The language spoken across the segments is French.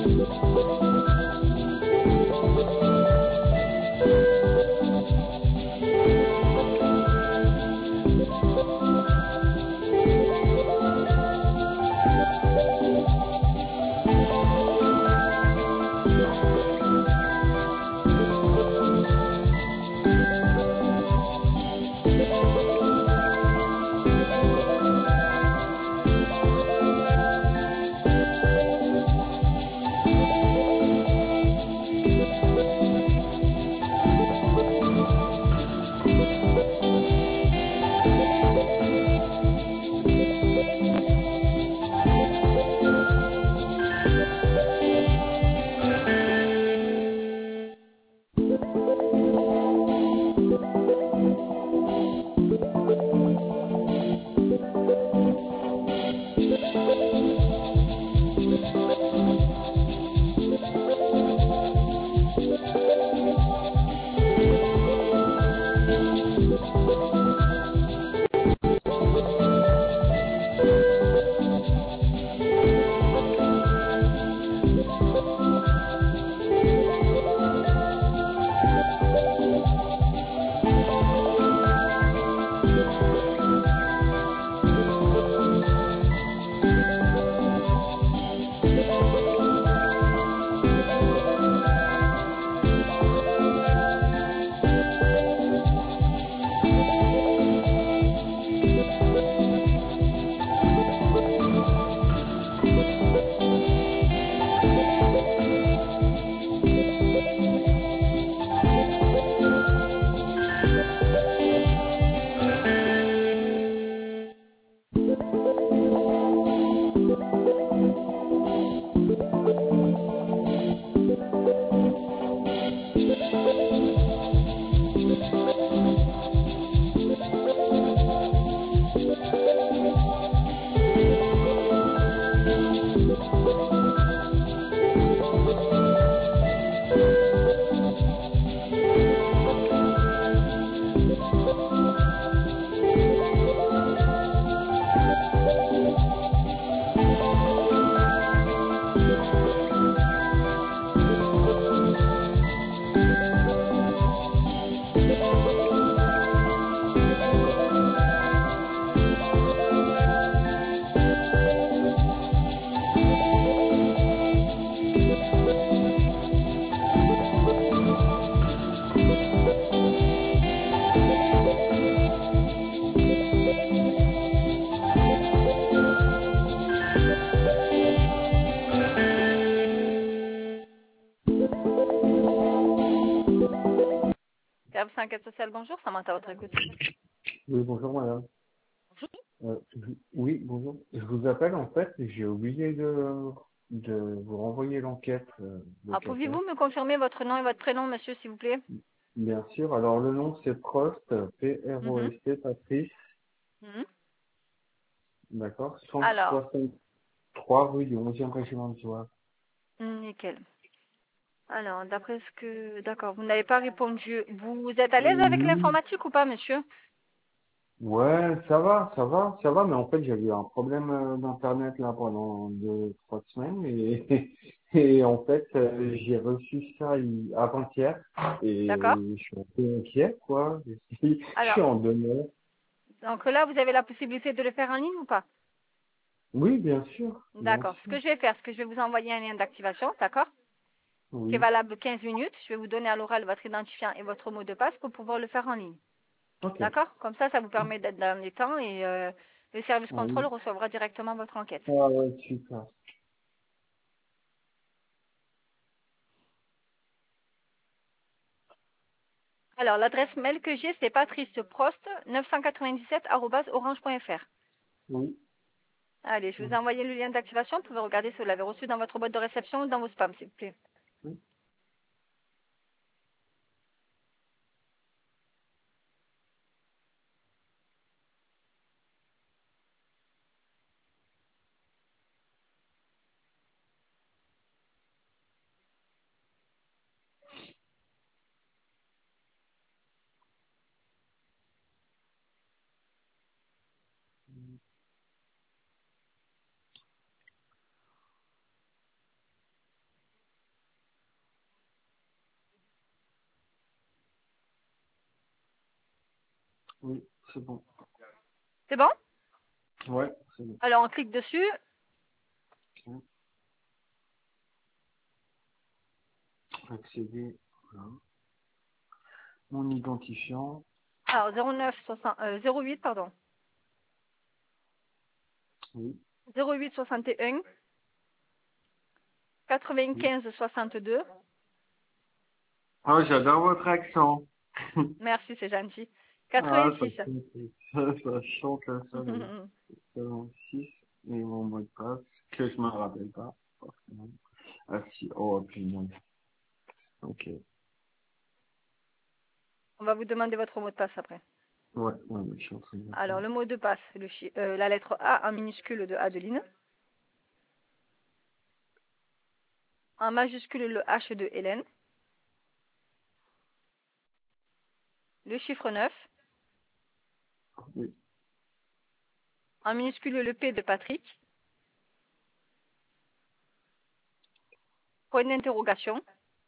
Cave 5 aide sociale, bonjour, Samantha, votre écoute. Oui, bonjour madame. Bonjour. Oui, bonjour. Je vous appelle en fait, j'ai oublié de vous renvoyer l'enquête locataire. Pouvez-vous me confirmer votre nom et votre prénom, monsieur, s'il vous plaît? Bien sûr, alors le nom c'est Prost, P-R-O-S-T, Patrice, Mhm. d'accord, Alors, 163 rue du 11e régiment de Joie. nickel. Alors, d'après ce que... D'accord, vous n'avez pas répondu. Vous êtes à l'aise avec Oui. l'informatique ou pas, monsieur? Ouais, ça va, mais en fait j'avais un problème d'internet là pendant 2, 3 semaines et en fait j'ai reçu ça avant-hier D'accord. et je suis un peu inquiet quoi. Je suis Alors, en demeure. donc là, vous avez la possibilité de le faire en ligne ou pas? Oui, bien sûr, bien D'accord. Ce sûr. que je vais faire, c'est que je vais vous envoyer un lien d'activation, d'accord? Qui est Oui, valable 15 minutes. Je vais vous donner à l'oral votre identifiant et votre mot de passe pour pouvoir le faire en ligne. ok. D'accord? Comme ça vous permet d'être dans les temps et le service contrôle Oui. recevra directement votre enquête. Ah ouais, super. Alors, l'adresse mail que j'ai, c'est patriceprost997@orange.fr. Oui. Allez, je vous ai envoyé le lien d'activation. Vous pouvez regarder si vous l'avez reçu dans votre boîte de réception ou dans vos spams, s'il vous plaît. Oui. Oui, c'est bon. C'est bon? Ouais, c'est bon. Alors, on clique dessus. Ok. Accéder. Voilà. Mon identifiant. Alors, 08, pardon. Oui. 08 61 Oui. 95 62. Ah, j'adore votre accent. Merci, c'est gentil. Ah, 86. ça chante là, ça, le 6 et mon mot de passe, que je me rappelle pas, forcément. Ah si, oh, puis non. Ok. On va vous demander votre mot de passe après. Ouais, ouais, je suis en train de le faire. Alors, le mot de passe, la lettre A en minuscule de Adeline. En majuscule, le H de Hélène. Le chiffre 9. Oui. En minuscule, le P de Patrick. Point d'interrogation.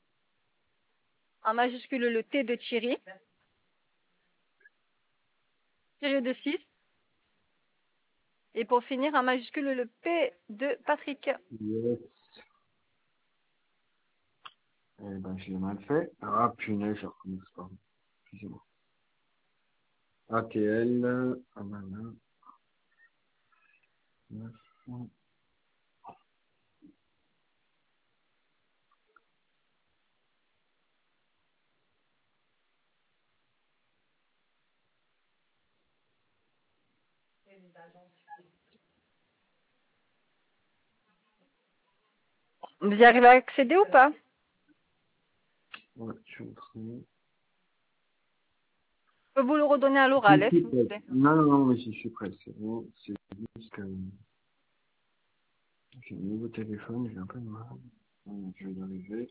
En majuscule, le T de Thierry. Tiré de 6. Et pour finir, en majuscule, le P de Patrick. Yes. Eh ben, je l'ai mal fait. Ah, punaise, je recommence pas. Excusez-moi. ATL, ah ben là, 9. Vous y arrivez à accéder ou pas? Ouais, je suis en train. Je peux vous le redonner à Je l'oral, suis si vous prêt. voulez. Non, non, non, mais je suis prêt, c'est bon. C'est juste que j'ai un nouveau téléphone, j'ai un peu de mal. Je vais y arriver.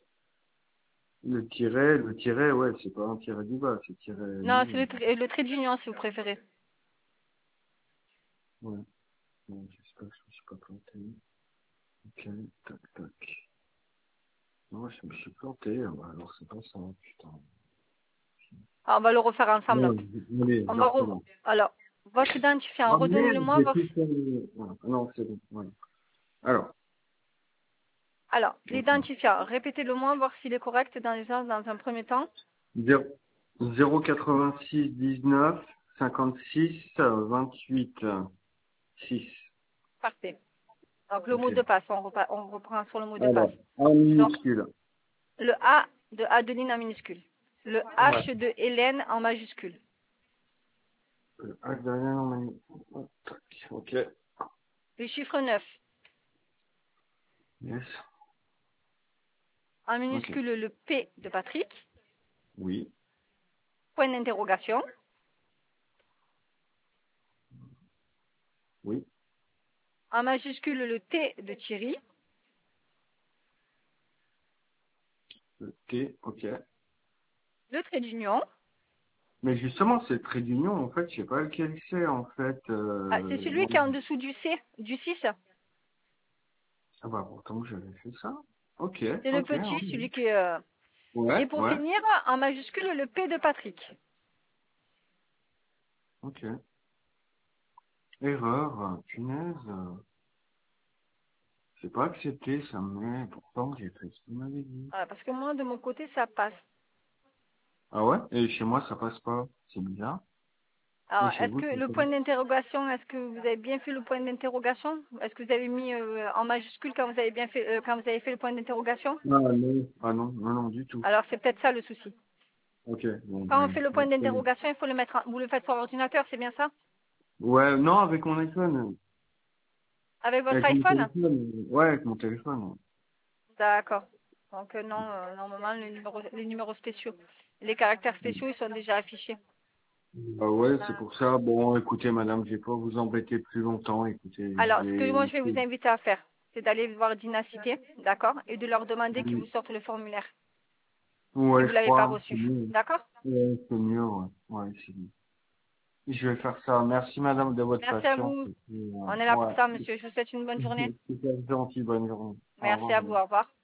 Le tiret, ouais, c'est pas un tiret du bas, c'est tiret Non, c'est d'union. le trait d'union, si vous préférez. Ouais, bon, j'espère que je me suis pas planté. Ok, tac, tac. Non, je me suis planté, ah bah, alors c'est pas ça, putain. Alors, on va le refaire ensemble. Non, allez, On je va recommence. Alors, votre identifiant, Ah merde, redonnez-le-moi. j'ai tout fait. Voilà. Non, c'est bon, voilà. Alors, Ok. l'identifiant, répétez-le-moi, voir s'il est correct dans un premier temps. 086 19 56 28 6. Parfait. Donc, le mot Ok. de passe, on reprend sur le mot de passe. Alors, en Donc, minuscule. le A de Adeline en minuscule. Le Ouais. H de Hélène en majuscule. H derrière en minuscule. Tac. Ok. Le chiffre 9. Yes. En Ok. minuscule, le P de Patrick. Oui. Point d'interrogation. Oui. En majuscule, le T de Thierry. Le T. Ok. Le trait d'union. Mais justement, c'est le trait d'union, en fait, je sais pas lequel c'est, en fait. Ah, c'est celui qui est en dessous du C, du 6. Ah bah, pourtant, j'avais fait ça. Ok, C'est le ok. petit, Ouais, celui qui est... Et ouais. pour Ouais. finir, en majuscule, le P de Patrick. Ok. Erreur, punaise. C'est pas accepté, ça me met. Pourtant, j'ai fait ce qu'il m'avait dit. Voilà, parce que moi, de mon côté, ça passe. Ah ouais? Et chez moi, ça passe pas. C'est bizarre. Et Alors, chez est-ce vous, que c'est le comment? point d'interrogation, est-ce que vous avez bien fait le point d'interrogation? Est-ce que vous avez mis en majuscule quand vous avez bien fait, quand vous avez fait le point d'interrogation? Ah non. Ah non, non, non, du tout. Alors, c'est peut-être ça le souci. Ok, bon, Quand on ben, fait le point d'interrogation, il faut le mettre, vous le faites sur l'ordinateur, c'est bien ça? ouais, non, avec mon iPhone. Avec votre Avec mon iPhone? téléphone. Ouais, avec mon téléphone. D'accord. Donc, non, normalement, les numéros spéciaux, les caractères spéciaux, ils sont déjà affichés. Ah ouais, c'est pour ça. Bon, écoutez, madame, je vais pas vous embêter plus longtemps. Écoutez, Alors, je ce que moi, je vais vais... vous inviter à faire, c'est d'aller voir Dynacité, d'accord? Et de leur demander qu'ils vous sortent le formulaire, si Ouais, vous je l'avez pas crois. C'est reçu. mieux. D'accord? Ouais, c'est mieux, ouais. Ouais, c'est mieux. Je vais faire ça. Merci, madame, de votre Merci à patience. vous. Et puis, On est là pour ouais. ça, monsieur. Je vous souhaite une bonne journée. Super gentil, bonne journée. Au Merci revoir, à vous. madame. Au revoir.